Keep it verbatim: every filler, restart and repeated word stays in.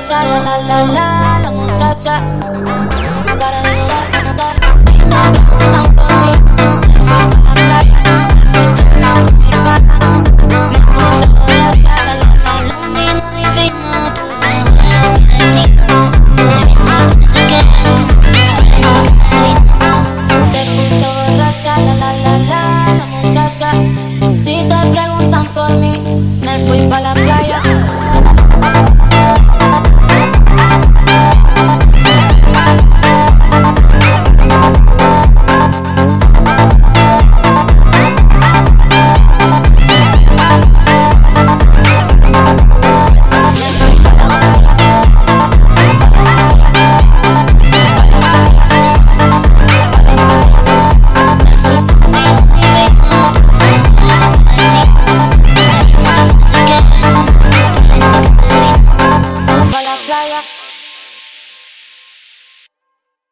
borracha, la la la la, la muchacha. No para de dudar, dudar. Y te preguntan por mí. Me fui pa' la playa, para charlar con mi pana. Me puse borracha, la la la la. Un vino divino, puse en juego mi destino. De besito no sé qué, siempre digo que me vino. Se puso borracha, la la la la, la muchacha. Si te preguntan por mí, me fui pa' la